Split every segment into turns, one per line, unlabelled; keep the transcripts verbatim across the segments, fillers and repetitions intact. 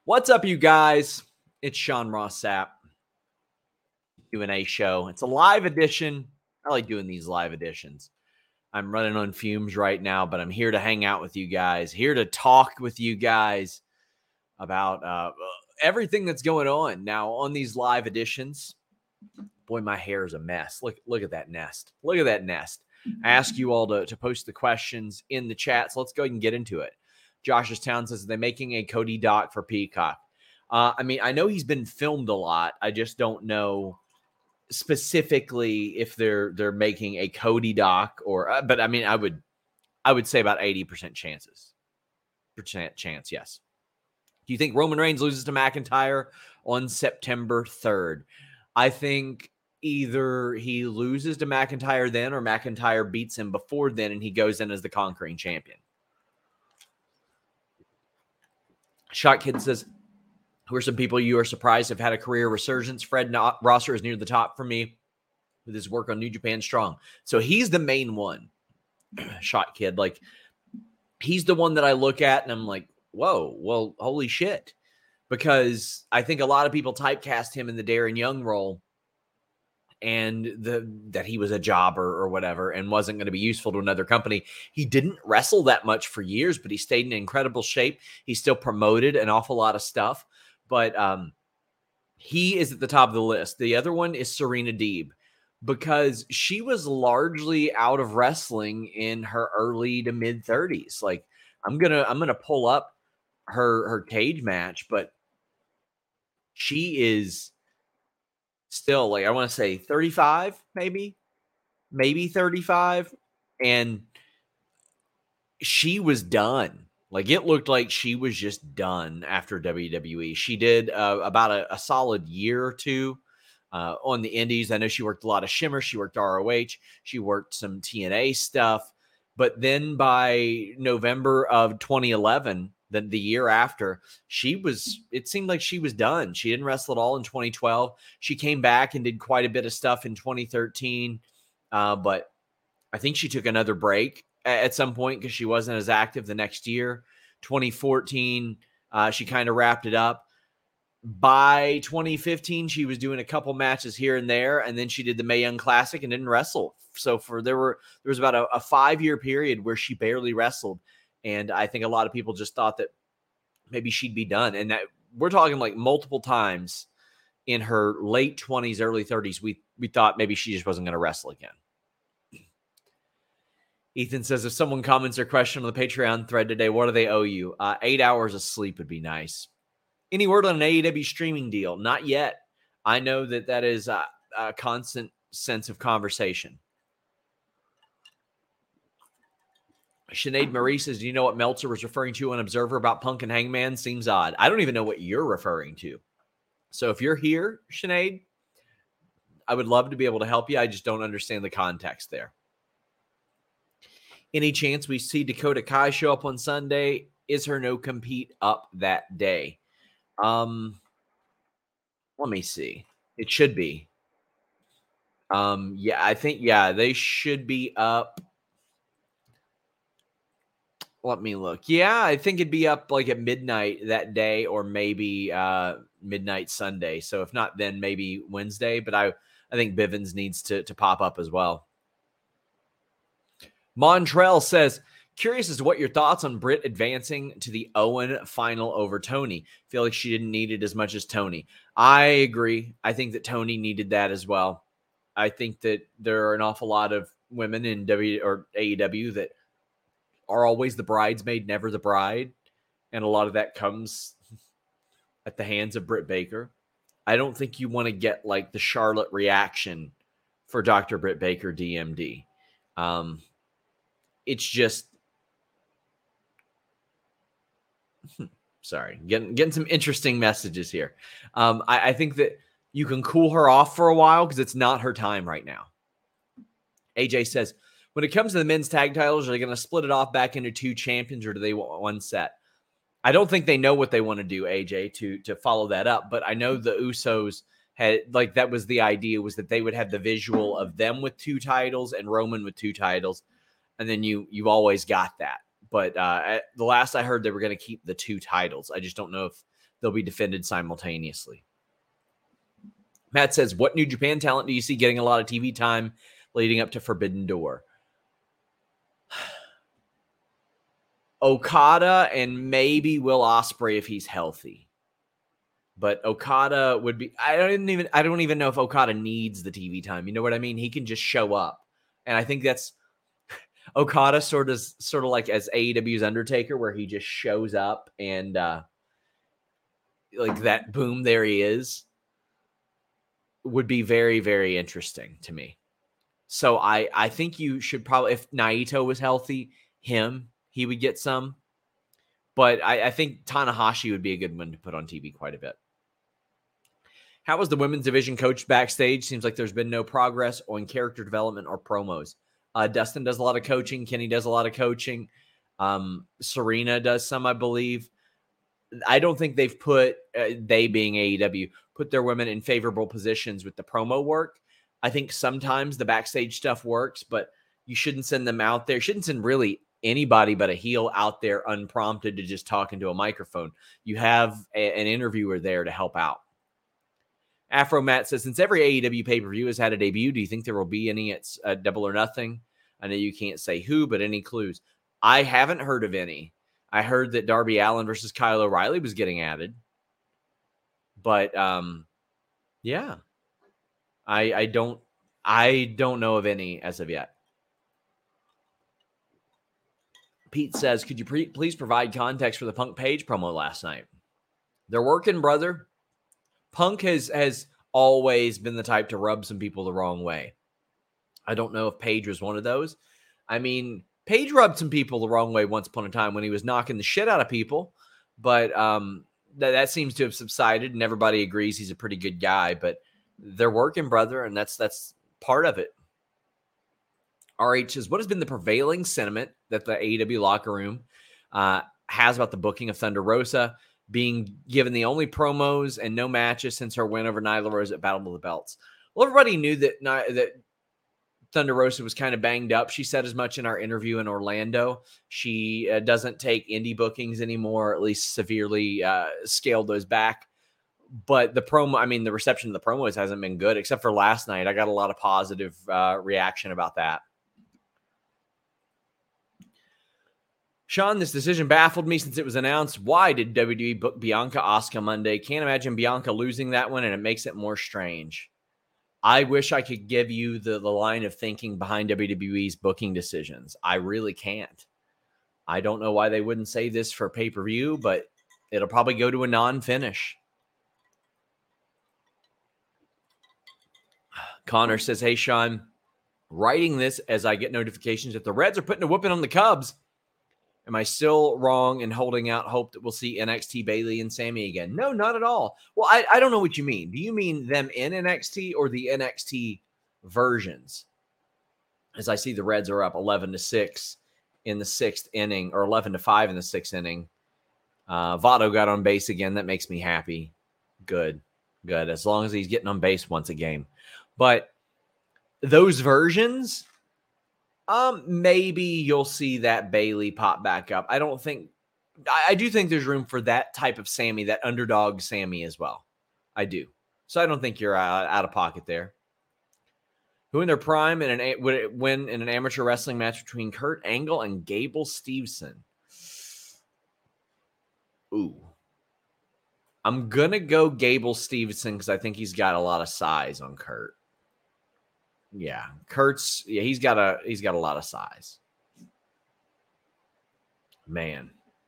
What's up, you guys? It's Sean Ross Sapp, Q and A show. It's a live edition. I like doing these live editions. I'm running on fumes right now, but I'm here to hang out with you guys, here to talk with you guys about uh, everything that's going on. Now, on these live editions, boy, my hair is a mess. Look, look at that nest. Look at that nest. I ask you all to, to post the questions in the chat, so let's go ahead and get into it. Josh's Town says, they're making a Cody doc for Peacock. Uh, I mean, I know he's been filmed a lot. I just don't know specifically if they're they're making a Cody doc or. Uh, but I mean, I would I would say about eighty percent chances. Percent chance, yes. Do you think Roman Reigns loses to McIntyre on September third? I think either he loses to McIntyre then, or McIntyre beats him before then, and he goes in as the conquering champion. Shot Kid says, who are some people you are surprised have had a career resurgence? Fred Rosser is near the top for me with his work on New Japan Strong. So he's the main one. Shot Kid. Like, he's the one that I look at and I'm like, whoa, well, holy shit. Because I think a lot of people typecast him in the Darren Young role and the that he was a jobber or whatever and wasn't going to be useful to another company. He didn't wrestle that much for years, but he stayed in incredible shape. He still promoted an awful lot of stuff. But um, he is at the top of the list. The other one is Serena Deeb, because she was largely out of wrestling in her early to mid thirties. Like, I'm gonna I'm gonna pull up her her cage match, but she is still, like, I want to say thirty-five, maybe, maybe thirty-five, and she was done. Like, it looked like she was just done after W W E. She did uh, about a, a solid year or two uh, on the indies. I know she worked a lot of Shimmer. She worked R O H. She worked some T N A stuff. But then by November of twenty eleven, the, the year after, she was, it seemed like she was done. She didn't wrestle at all in twenty twelve. She came back and did quite a bit of stuff in twenty thirteen. Uh, but I think she took another break at some point because she wasn't as active the next year. twenty fourteen, uh, she kind of wrapped it up. By twenty fifteen, she was doing a couple matches here and there, and then she did the Mae Young Classic and didn't wrestle. So for there were there was about a, a five-year period where she barely wrestled, and I think a lot of people just thought that maybe she'd be done. And that we're talking like multiple times in her late twenties, early thirties, we we thought maybe she just wasn't going to wrestle again. Ethan says, if someone comments or question on the Patreon thread today, what do they owe you? Uh, eight hours of sleep would be nice. Any word on an A E W streaming deal? Not yet. I know that that is a, a constant sense of conversation. Sinead Marie says, do you know what Meltzer was referring to on Observer about Punk and Hangman? Seems odd. I don't even know what you're referring to. So if you're here, Sinead, I would love to be able to help you. I just don't understand the context there. Any chance we see Dakota Kai show up on Sunday? Is her no compete up that day? Um, let me see. It should be. Um, yeah, I think, yeah, they should be up. Let me look. Yeah, I think it'd be up like at midnight that day, or maybe uh, midnight Sunday. So if not, then maybe Wednesday. But I, I think Bivens needs to, to pop up as well. Montrell says, curious as to what your thoughts on Britt advancing to the Owen final over Tony. Feel like she didn't need it as much as Tony. I agree. I think that Tony needed that as well. I think that there are an awful lot of women in W or A E W that are always the bridesmaid, never the bride. And a lot of that comes at the hands of Britt Baker. I don't think you want to get like the Charlotte reaction for Doctor Britt Baker, D M D. Um, It's just, sorry, getting getting some interesting messages here. Um, I, I think that you can cool her off for a while because it's not her time right now. A J says, when it comes to the men's tag titles, are they going to split it off back into two champions, or do they want one set? I don't think they know what they want to do, A J, to to follow that up. But I know the Usos had, like, that was the idea, was that they would have the visual of them with two titles and Roman with two titles. And then you you always got that. But uh, at the last I heard, they were going to keep the two titles. I just don't know if they'll be defended simultaneously. Matt says, what New Japan talent do you see getting a lot of T V time leading up to Forbidden Door? Okada and maybe Will Ospreay if he's healthy. But Okada would be, I don't even, I don't even know if Okada needs the T V time. You know what I mean? He can just show up. And I think that's Okada sort of, sort of like as A E W's Undertaker, where he just shows up and uh, like that, boom, there he is. Would be very, very interesting to me. So I, I think you should probably, if Naito was healthy, him, he would get some. But I, I think Tanahashi would be a good one to put on T V quite a bit. How was the women's division coached backstage? Seems like there's been no progress on character development or promos. Uh, Dustin does a lot of coaching. Kenny does a lot of coaching. Um, Serena does some, I believe. I don't think they've put, uh, they being A E W, put their women in favorable positions with the promo work. I think sometimes the backstage stuff works, but you shouldn't send them out there. You shouldn't send really anybody but a heel out there unprompted to just talk into a microphone. You have a, an interviewer there to help out. Afro Matt says, since every A E W pay-per-view has had a debut, do you think there will be any at uh, Double or Nothing? I know you can't say who, but any clues? I haven't heard of any. I heard that Darby Allin versus Kyle O'Reilly was getting added. But, um, yeah. I, I don't I don't know of any as of yet. Pete says, could you pre- please provide context for the Punk Page promo last night? They're working, brother. Punk has, has always been the type to rub some people the wrong way. I don't know if Page was one of those. I mean, Page rubbed some people the wrong way once upon a time when he was knocking the shit out of people. But um, th- that seems to have subsided, and everybody agrees he's a pretty good guy. But they're working, brother, and that's that's part of it. R H says, what has been the prevailing sentiment that the A E W locker room uh, has about the booking of Thunder Rosa being given the only promos and no matches since her win over Nyla Rose at Battle of the Belts? Well, everybody knew that that Thunder Rosa was kind of banged up. She said as much in our interview in Orlando. She uh, doesn't take indie bookings anymore, or at least severely uh, scaled those back. But the promo, I mean, the reception of the promos hasn't been good, except for last night. I got a lot of positive uh, reaction about that. Sean, this decision baffled me since it was announced. Why did W W E book Bianca Asuka Monday? Can't imagine Bianca losing that one, and it makes it more strange. I wish I could give you the, the line of thinking behind W W E's booking decisions. I really can't. I don't know why they wouldn't say this for pay-per-view, but it'll probably go to a non-finish. Connor says, hey, Sean, writing this as I get notifications that the Reds are putting a whooping on the Cubs. Am I still wrong in holding out hope that we'll see N X T Bayley and Sammy again? No, not at all. Well, I, I don't know what you mean. Do you mean them in N X T or the N X T versions? As I see the Reds are up eleven to six in the sixth inning, or eleven to five in the sixth inning. Uh, Votto got on base again. That makes me happy. Good, good. As long as he's getting on base once a game. But those versions, um, maybe you'll see that Bayley pop back up. I don't think, I, I do think there's room for that type of Sammy, that underdog Sammy as well. I do. So I don't think you're out, out of pocket there. Who in their prime in an, would it win in an amateur wrestling match between Kurt Angle and Gable Steveson? Ooh. I'm going to go Gable Steveson because I think he's got a lot of size on Kurt. Yeah, Kurt's, yeah, he's got a, he's got a lot of size. Man.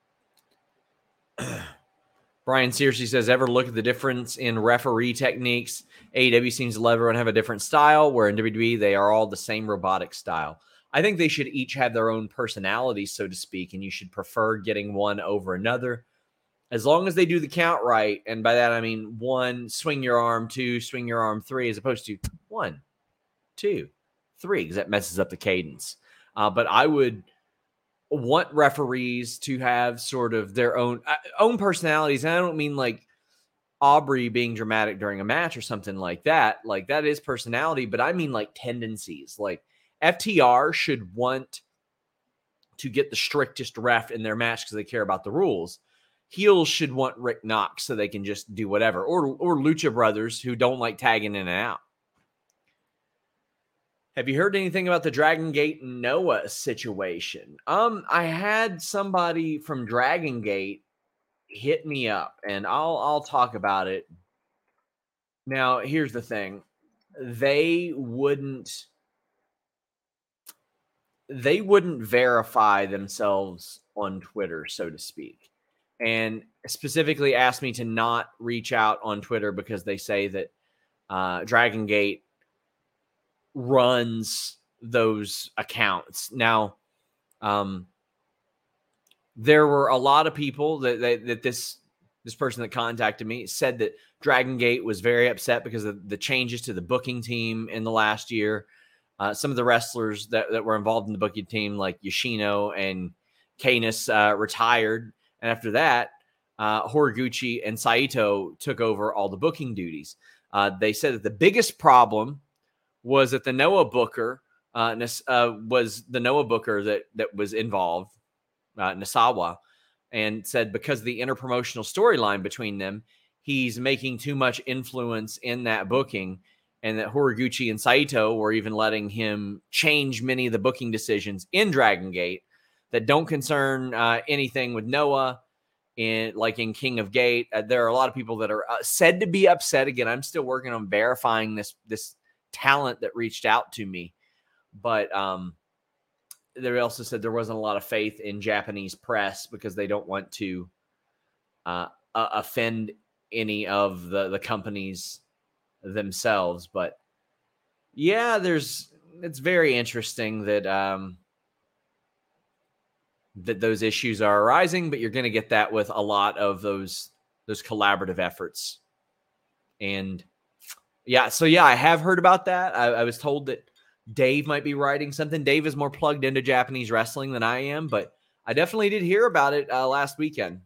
Brian seriously says, ever look at the difference in referee techniques? A E W seems to let everyone have a different style, where in W W E, they are all the same robotic style. I think they should each have their own personality, so to speak, and you should prefer getting one over another. As long as they do the count right, and by that I mean one, swing your arm, two, swing your arm, three, as opposed to one, two, three, because that messes up the cadence. Uh, but I would want referees to have sort of their own uh, own personalities. And I don't mean like Aubrey being dramatic during a match or something like that. Like that is personality, but I mean like tendencies. Like F T R should want to get the strictest ref in their match because they care about the rules. heels should want Rick Knox so they can just do whatever, or or Lucha Brothers who don't like tagging in and out. Have you heard anything about the Dragon Gate Noah situation? Um, I had somebody from Dragon Gate hit me up, and I'll I'll talk about it. Now, here's the thing. They wouldn't they wouldn't verify themselves on Twitter, so to speak. And specifically asked me to not reach out on Twitter because they say that uh, Dragon Gate runs those accounts. Now, um, there were a lot of people that, that that this this person that contacted me said that Dragon Gate was very upset because of the changes to the booking team in the last year. Uh, some of the wrestlers that, that were involved in the booking team, like Yoshino and Canis, uh, retired. And after that, uh, Horiguchi and Saito took over all the booking duties. Uh, they said that the biggest problem was that the Noah Booker uh, uh, was the Noah Booker that that was involved, uh, Nasawa, and said because of the interpromotional storyline between them, he's making too much influence in that booking, and that Horiguchi and Saito were even letting him change many of the booking decisions in Dragon Gate that don't concern uh, anything with Noah. In like in King of Gate, uh, there are a lot of people that are uh, said to be upset. Again, I'm still working on verifying this this talent that reached out to me, but um, they also said there wasn't a lot of faith in Japanese press because they don't want to uh, uh, offend any of the the companies themselves. But yeah, there's it's very interesting that um, that those issues are arising, but you're going to get that with a lot of those those collaborative efforts. And yeah, so yeah, I have heard about that. I, I was told that Dave might be writing something. Dave is more plugged into Japanese wrestling than I am, but I definitely did hear about it uh, last weekend.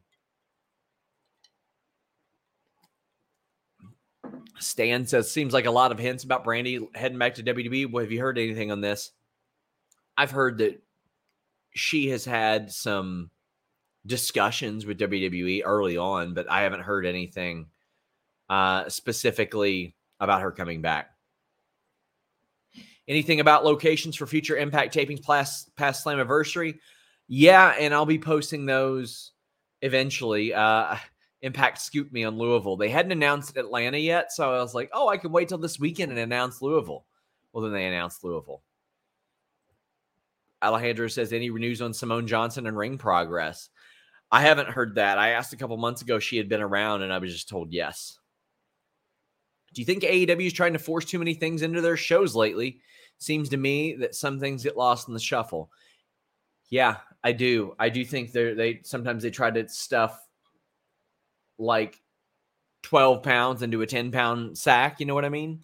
Stan says, seems like a lot of hints about Brandy heading back to W W E. Well, have you heard anything on this? I've heard that she has had some discussions with W W E early on, but I haven't heard anything uh, specifically about her coming back. Anything about locations for future Impact tapings past, past Slammiversary? Yeah, and I'll be posting those eventually. Uh, Impact scooped me on Louisville. They hadn't announced Atlanta yet, so I was like, oh, I can wait till this weekend and announce Louisville. Well, then they announced Louisville. Alejandro says, any news on Simone Johnson and ring progress? I haven't heard that. I asked a couple months ago she had been around, and I was just told yes. Do you think A E W is trying to force too many things into their shows lately? Seems to me that some things get lost in the shuffle. Yeah, I do. I do think they they sometimes they try to stuff like twelve pounds into a ten pound sack. You know what I mean?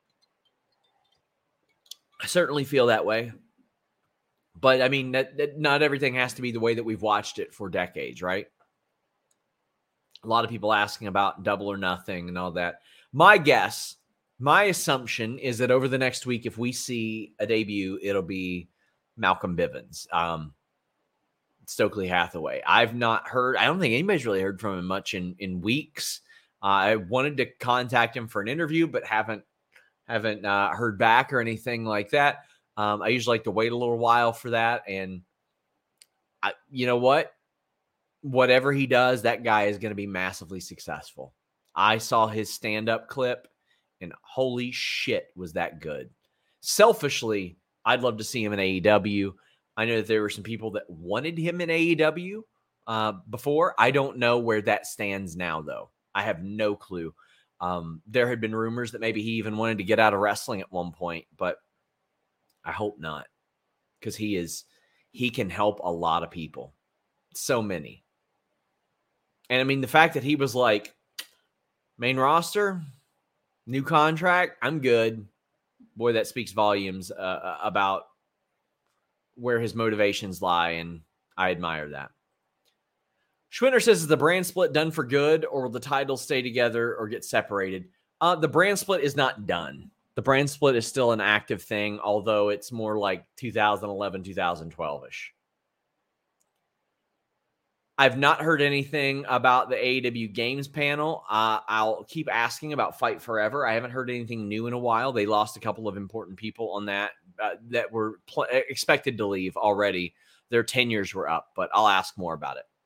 I certainly feel that way. But I mean, that, that not everything has to be the way that we've watched it for decades, right? A lot of people asking about Double or Nothing and all that. My guess, my assumption is that over the next week, if we see a debut, it'll be Malcolm Bivens, um, Stokely Hathaway. I've not heard, I don't think anybody's really heard from him much in, in weeks. Uh, I wanted to contact him for an interview, but haven't, haven't uh, heard back or anything like that. Um, I usually like to wait a little while for that. And I, you know what? Whatever he does, that guy is going to be massively successful. I saw his stand-up clip, and holy shit, was that good. Selfishly, I'd love to see him in A E W. I know that there were some people that wanted him in A E W uh, before. I don't know where that stands now, though. I have no clue. Um, there had been rumors that maybe he even wanted to get out of wrestling at one point, but I hope not, because he is he can help a lot of people, so many. And I mean, the fact that he was like, main roster, new contract, I'm good. Boy, that speaks volumes uh, about where his motivations lie, and I admire that. Schwinner says, is the brand split done for good, or will the titles stay together or get separated? Uh, the brand split is not done. The brand split is still an active thing, although it's more like two thousand eleven, two thousand twelve-ish. I've not heard anything about the A E W Games panel. Uh, I'll keep asking about Fight Forever. I haven't heard anything new in a while. They lost a couple of important people on that uh, that were pl- expected to leave already. Their tenures were up, but I'll ask more about it.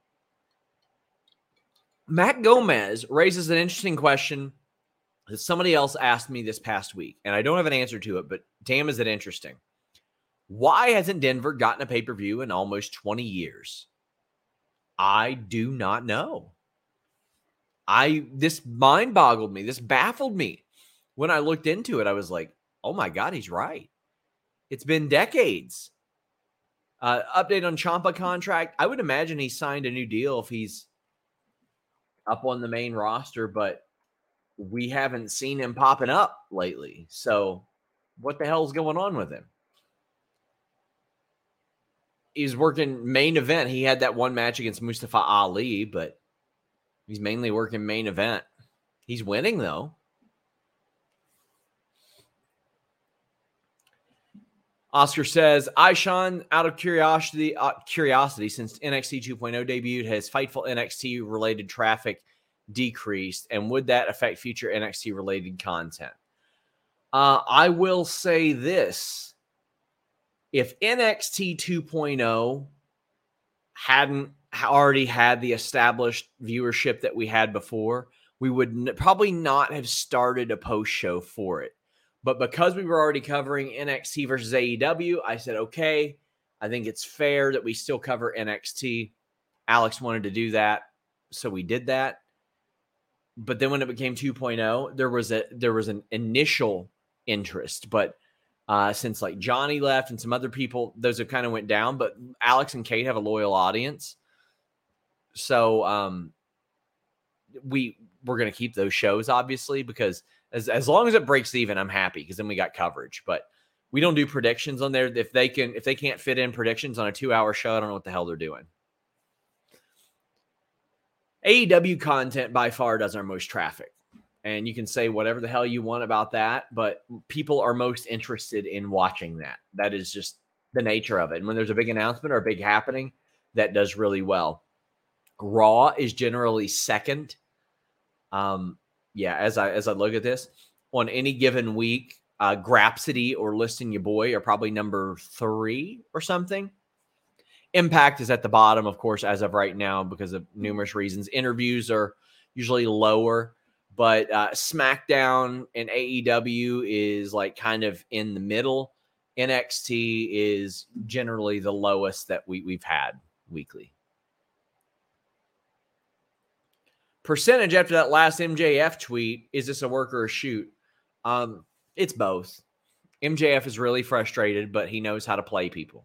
Matt Gomez raises an interesting question that somebody else asked me this past week, and I don't have an answer to it, but damn, is it interesting. Why hasn't Denver gotten a pay-per-view in almost twenty years? I do not know. I this mind boggled me. This baffled me. When I looked into it, I was like, oh my God, he's right. It's been decades. Uh, update on Ciampa contract. I would imagine he signed a new deal if he's up on the main roster, but we haven't seen him popping up lately. So what the hell's going on with him? He's working main event. He had that one match against Mustafa Ali, but he's mainly working main event. He's winning, though. Oscar says, Ishan, out of curiosity, uh, curiosity, since N X T two point oh debuted, has Fightful N X T-related traffic decreased, and would that affect future N X T-related content? Uh, I will say this. If N X T two point oh hadn't already had the established viewership that we had before, we would n- probably not have started a post show for it. But because we were already covering N X T versus A E W, I said, okay, I think it's fair that we still cover N X T. Alex wanted to do that, so we did that. But then when it became two point oh, there was a there was an initial interest, but uh, since like Johnny left and some other people, those have kind of went down. But Alex and Kate have a loyal audience, so um, we we're going to keep those shows, obviously, because as as long as it breaks even, I'm happy, because then we got coverage. But we don't do predictions on there. If they can, if they can't fit in predictions on a two hour show, I don't know what the hell they're doing. A E W content by far does our most traffic. And you can say whatever the hell you want about that, but people are most interested in watching that. That is just the nature of it. And when there's a big announcement or a big happening, that does really well. Raw is generally second. Um, yeah, as I as I look at this, on any given week, uh, Grapsody or Listing Your Boy are probably number three or something. Impact is at the bottom, of course, as of right now, because of numerous reasons. Interviews are usually lower, but uh, SmackDown and A E W is like kind of in the middle. N X T is generally the lowest that we, we've had weekly. Percentage after that last M J F tweet, is this a work or a shoot? Um, it's both. M J F is really frustrated, but he knows how to play people.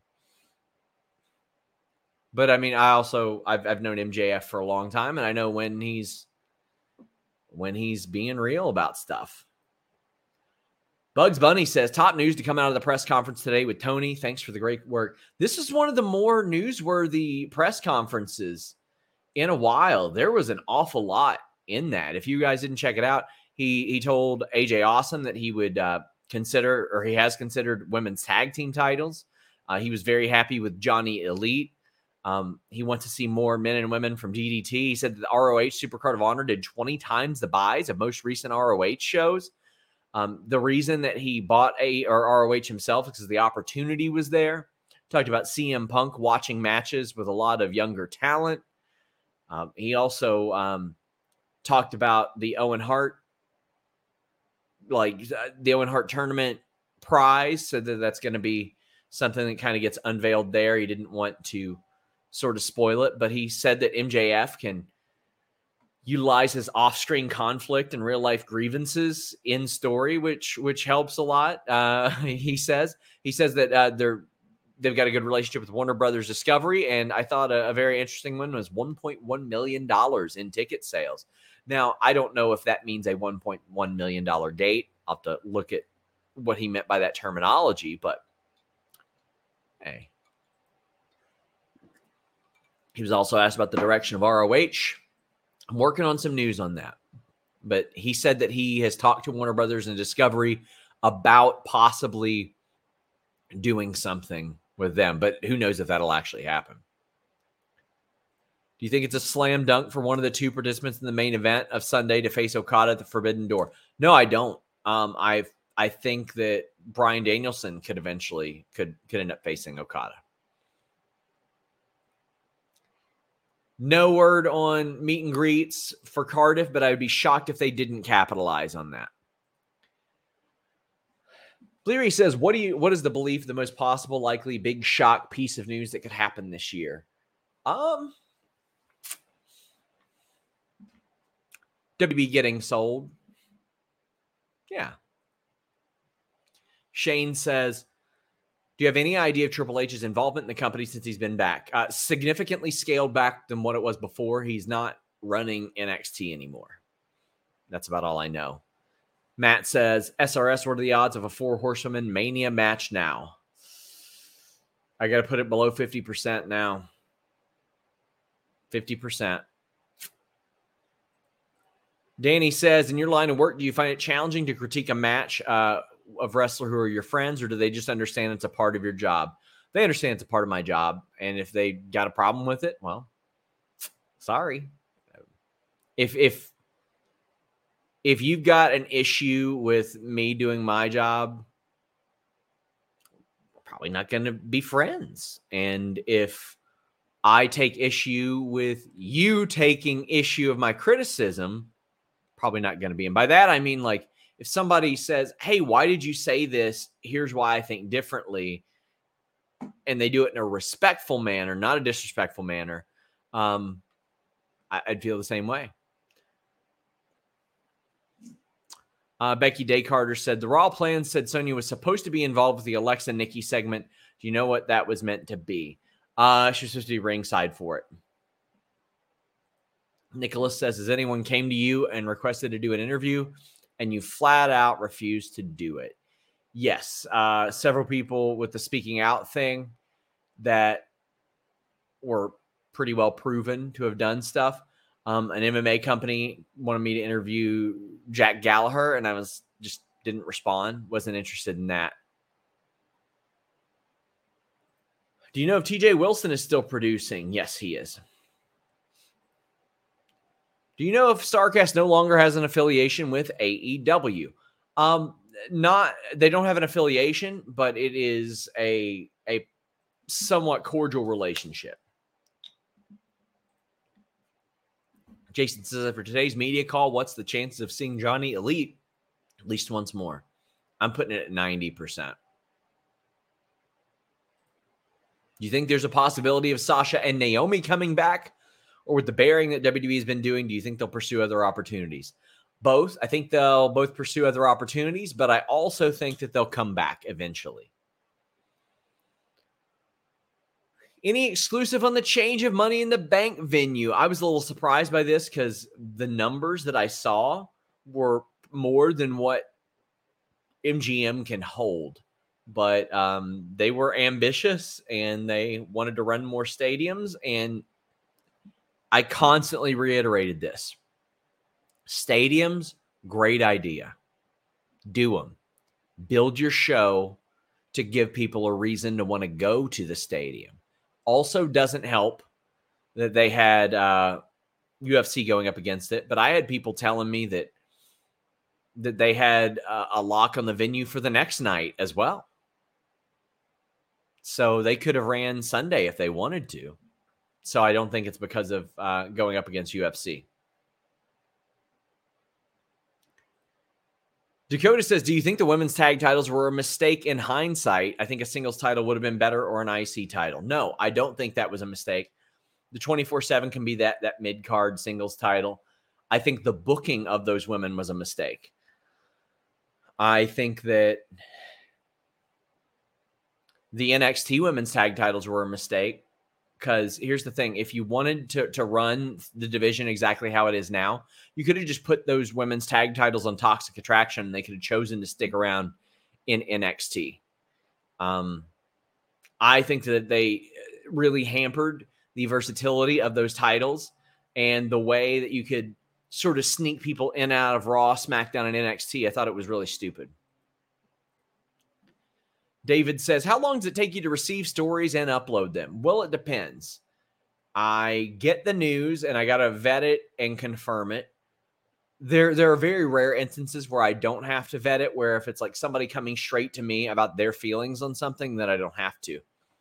But I mean, I also I've I've known M J F for a long time, and I know when he's when he's being real about stuff. Bugs Bunny says, top news to come out of the press conference today with Tony. Thanks for the great work. This is one of the more newsworthy press conferences in a while. There was an awful lot in that. If you guys didn't check it out, he he told A J Awesome that he would uh, consider, or he has considered, women's tag team titles. Uh, he was very happy with Johnny Elite. Um, he wants to see more men and women from D D T. He said that the R O H Supercard of Honor did twenty times the buys of most recent R O H shows. Um, the reason that he bought a or R O H himself is because the opportunity was there. Talked about C M Punk watching matches with a lot of younger talent. Um, he also um, talked about the Owen Hart, like uh, the Owen Hart tournament prize. So that that's going to be something that kind of gets unveiled there. He didn't want to sort of spoil it, but he said that M J F can utilize his off-screen conflict and real-life grievances in story, which which helps a lot. Uh, he says he says that uh, they're they've got a good relationship with Warner Brothers Discovery, and I thought a, a very interesting one was one point one million dollars in ticket sales. Now, I don't know if that means a one point one million dollars date. I'll have to look at what he meant by that terminology, but hey. He was also asked about the direction of R O H. I'm working on some news on that. But he said that he has talked to Warner Brothers and Discovery about possibly doing something with them. But who knows if that'll actually happen. Do you think it's a slam dunk for one of the two participants in the main event of Sunday to face Okada at the Forbidden Door? No, I don't. Um, I I think that Bryan Danielson could eventually could could end up facing Okada. No word on meet and greets for Cardiff, but I would be shocked if they didn't capitalize on that. Bleary says, what do you what is the belief the most possible likely big shock piece of news that could happen this year? Um W W E getting sold. Yeah. Shane says, do you have any idea of Triple H's involvement in the company since he's been back? Uh, significantly scaled back than what it was before. He's not running N X T anymore. That's about all I know. Matt says, S R S, what are the odds of a Four Horsewomen Mania match now? I got to put it below fifty percent now. fifty percent. Danny says, in your line of work, do you find it challenging to critique a match uh, of wrestler who are your friends, or do they just understand it's a part of your job? They understand it's a part of my job, and if they got a problem with it, well, sorry. If if if you've got an issue with me doing my job, we're probably not going to be friends. And if I take issue with you taking issue of my criticism, probably not going to be. And by that, I mean, like, if somebody says, hey, why did you say this? Here's why I think differently. And they do it in a respectful manner, not a disrespectful manner. Um, I, I'd feel the same way. Uh, Becky Day Carter said, the Raw plan said Sonya was supposed to be involved with the Alexa Nikki segment. Do you know what that was meant to be? Uh, she was supposed to be ringside for it. Nicholas says, has anyone came to you and requested to do an interview and you flat out refused to do it? Yes. Uh, several people with the speaking out thing that were pretty well proven to have done stuff. Um, an M M A company wanted me to interview Jack Gallagher, and I was just didn't respond. Wasn't interested in that. Do you know if T J Wilson is still producing? Yes, he is. Do you know if Starcast no longer has an affiliation with A E W? Um, not, they don't have an affiliation, but it is a, a somewhat cordial relationship. Jason says, for today's media call, what's the chances of seeing Johnny Elite at least once more? I'm putting it at ninety percent. Do you think there's a possibility of Sasha and Naomi coming back? Or with the bearing that W W E has been doing, do you think they'll pursue other opportunities? Both. I think they'll both pursue other opportunities, but I also think that they'll come back eventually. Any exclusive on the change of Money in the Bank venue? I was a little surprised by this because the numbers that I saw were more than what M G M can hold. But um, they were ambitious and they wanted to run more stadiums. And I constantly reiterated this. Stadiums, great idea. Do them. Build your show to give people a reason to want to go to the stadium. Also doesn't help that they had uh, U F C going up against it, but I had people telling me that that they had uh, a lock on the venue for the next night as well. So they could have ran Sunday if they wanted to. So I don't think it's because of uh, going up against U F C. Dakota says, do you think the women's tag titles were a mistake in hindsight? I think a singles title would have been better, or an I C title. No, I don't think that was a mistake. The twenty-four seven can be that, that mid-card singles title. I think the booking of those women was a mistake. I think that the N X T women's tag titles were a mistake. Because here's the thing. If you wanted to, to run the division exactly how it is now, you could have just put those women's tag titles on Toxic Attraction and they could have chosen to stick around in N X T. Um, I think that they really hampered the versatility of those titles and the way that you could sort of sneak people in and out of Raw, SmackDown, and N X T. I thought it was really stupid. David says, how long does it take you to receive stories and upload them? Well, it depends. I get the news and I got to vet it and confirm it. There, there are very rare instances where I don't have to vet it, where if it's like somebody coming straight to me about their feelings on something, that I don't have to.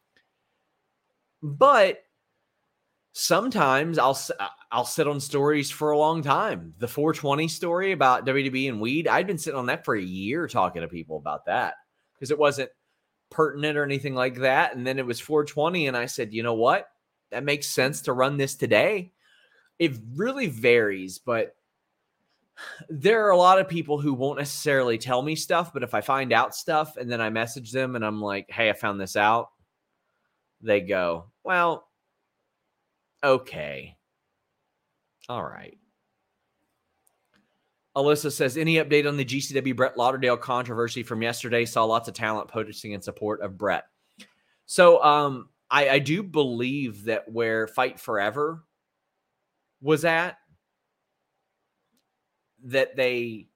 But sometimes I'll I'll sit on stories for a long time. The four twenty story about W W E and weed, I'd been sitting on that for a year talking to people about that because it wasn't pertinent or anything like that. And then it was four twenty, and I said, you know what? That makes sense to run this today. It really varies, but there are a lot of people who won't necessarily tell me stuff, but if I find out stuff and then I message them and I'm like, hey, I found this out, they go, well, okay. All right. Alyssa says, any update on the G C W Brett Lauderdale controversy from yesterday? Saw lots of talent posting in support of Brett. So um, I, I do believe that where Fight Forever was at, that they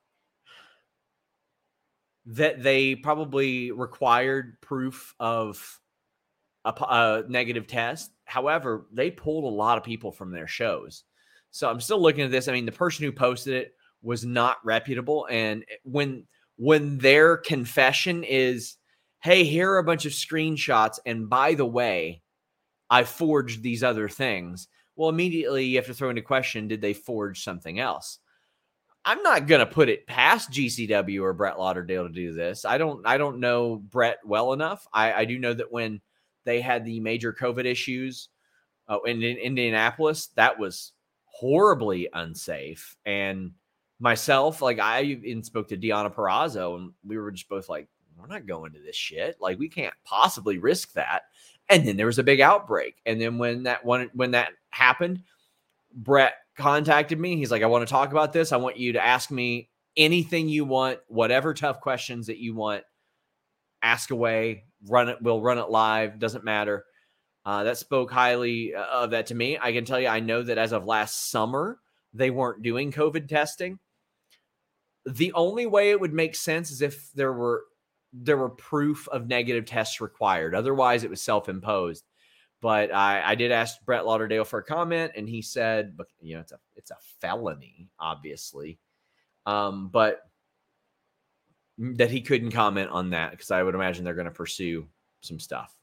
that they probably required proof of a, a negative test. However, they pulled a lot of people from their shows. So I'm still looking at this. I mean, the person who posted it was not reputable. And when when their confession is, hey, here are a bunch of screenshots, and by the way, I forged these other things. Well, immediately you have to throw into question, did they forge something else? I'm not going to put it past G C W or Brett Lauderdale to do this. I don't I don't know Brett well enough. I, I do know that when they had the major COVID issues uh, in, in Indianapolis, that was horribly unsafe. And myself, like I even spoke to Deonna Purrazzo, and we were just both like, we're not going to this shit. Like, we can't possibly risk that. And then there was a big outbreak. And then when that one when that happened, Brett contacted me. He's like, I want to talk about this. I want you to ask me anything you want, whatever tough questions that you want, ask away, run it. We'll run it live. Doesn't matter. Uh, that spoke highly of that to me. I can tell you, I know that as of last summer, they weren't doing COVID testing. The only way it would make sense is if there were, there were proof of negative tests required. Otherwise it was self-imposed. But I, I did ask Brett Lauderdale for a comment, and he said, but you know, it's a it's a felony, obviously, um, but that he couldn't comment on that because I would imagine they're going to pursue some stuff.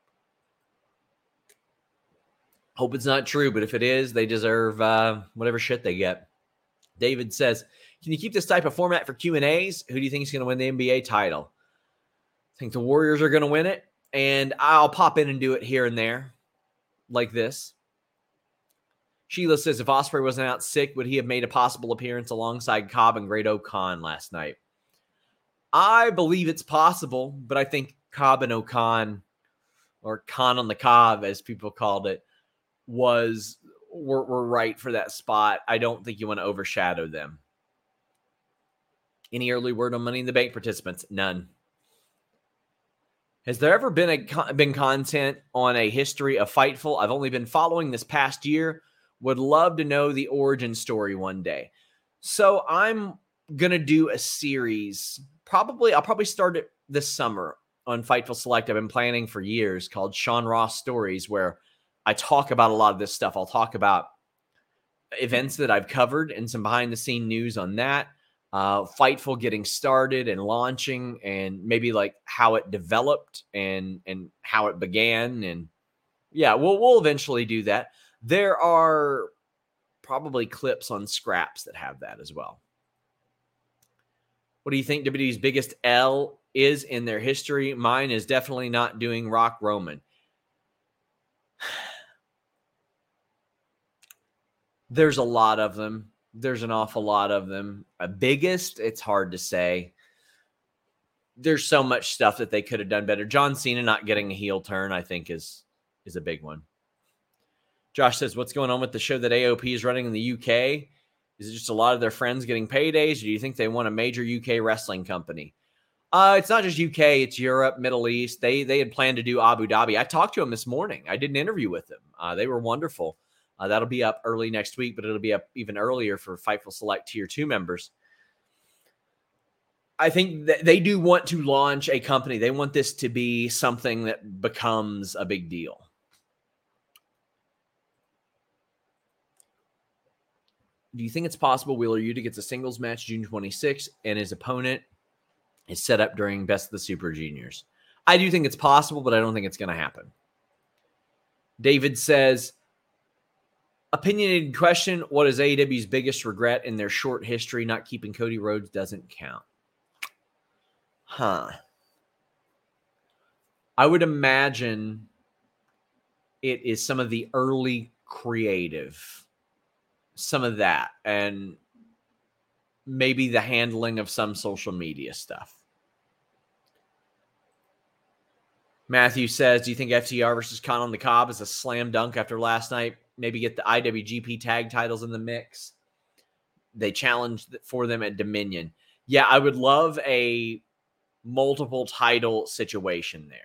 Hope it's not true, but if it is, they deserve uh, whatever shit they get. David says, can you keep this type of format for Q and A's? Who do you think is going to win the N B A title? I think the Warriors are going to win it. And I'll pop in and do it here and there like this. Sheila says, if Ospreay wasn't out sick, would he have made a possible appearance alongside Cobb and Great-O-Khan last night? I believe it's possible, but I think Cobb and O'Khan, or Khan on the Cobb, as people called it, was were, were right for that spot. I don't think you want to overshadow them. Any early word on Money in the Bank participants? None. Has there ever been a been content on a history of Fightful? I've only been following this past year. Would love to know the origin story one day. So I'm going to do a series. Probably, I'll probably start it this summer on Fightful Select. I've been planning for years, called Sean Ross Stories, where I talk about a lot of this stuff. I'll talk about events that I've covered and some behind the scene news on that. Uh, Fightful getting started and launching, and maybe like how it developed and and how it began, and yeah, we'll we'll eventually do that. There are probably clips on Scraps that have that as well. What do you think W W E's biggest L is in their history? Mine is definitely not doing Rock Roman. There's a lot of them. There's an awful lot of them. A biggest, it's hard to say. There's so much stuff that they could have done better. John Cena not getting a heel turn, I think, is is a big one. Josh says, what's going on with the show that A O P is running in the U K? Is it just a lot of their friends getting paydays? Or do you think they want a major U K wrestling company? Uh, it's not just U K. It's Europe, Middle East. They they had planned to do Abu Dhabi. I talked to them this morning. I did an interview with them. Uh, they were wonderful. Uh, that'll be up early next week, but it'll be up even earlier for Fightful Select Tier two members. I think that they do want to launch a company. They want this to be something that becomes a big deal. Do you think it's possible Wheeler Yuta gets a singles match June twenty-sixth and his opponent is set up during Best of the Super Juniors? I do think it's possible, but I don't think it's going to happen. David says, opinionated question, what is A E W's biggest regret in their short history? Not keeping Cody Rhodes doesn't count. Huh. I would imagine it is some of the early creative, some of that, and maybe the handling of some social media stuff. Matthew says, do you think F T R versus Con on the Cobb is a slam dunk after last night? Maybe get the I W G P tag titles in the mix. They challenged for them at Dominion. Yeah, I would love a multiple title situation there.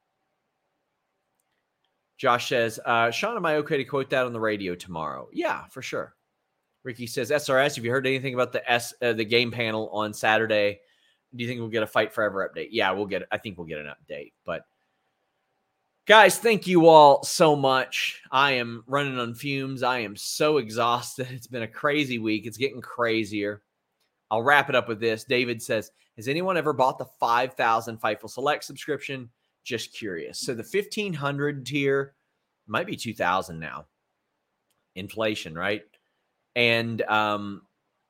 Josh says, uh, Sean, am I okay to quote that on the radio tomorrow? Yeah, for sure. Ricky says, S R S, have you heard anything about the S uh, the game panel on Saturday? Do you think we'll get a Fight Forever update? Yeah, we'll get. I think we'll get an update. But guys, thank you all so much. I am running on fumes. I am so exhausted. It's been a crazy week. It's getting crazier. I'll wrap it up with this. David says, has anyone ever bought the five thousand Fightful Select subscription? Just curious. So the fifteen hundred tier might be two thousand now. Inflation, right? And um,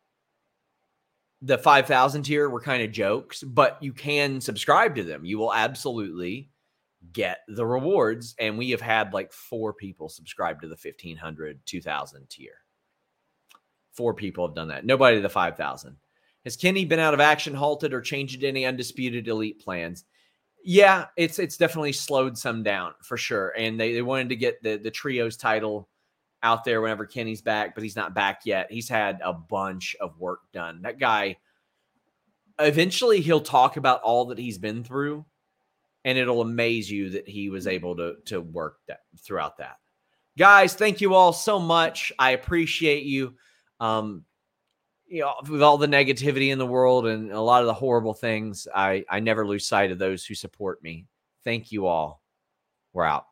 the five thousand tier were kind of jokes, but you can subscribe to them. You will absolutely get the rewards. And we have had like four people subscribe to the fifteen hundred, two thousand tier. Four people have done that. Nobody to the five thousand. Has Kenny been out of action, halted, or changed any undisputed elite plans? Yeah, it's it's definitely slowed some down for sure. And they, they wanted to get the, the trios title out there whenever Kenny's back, but he's not back yet. He's had a bunch of work done. That guy, eventually he'll talk about all that he's been through, and it'll amaze you that he was able to, to work that throughout that. Guys, thank you all so much. I appreciate you. Um, you know, with all the negativity in the world and a lot of the horrible things, I, I never lose sight of those who support me. Thank you all. We're out.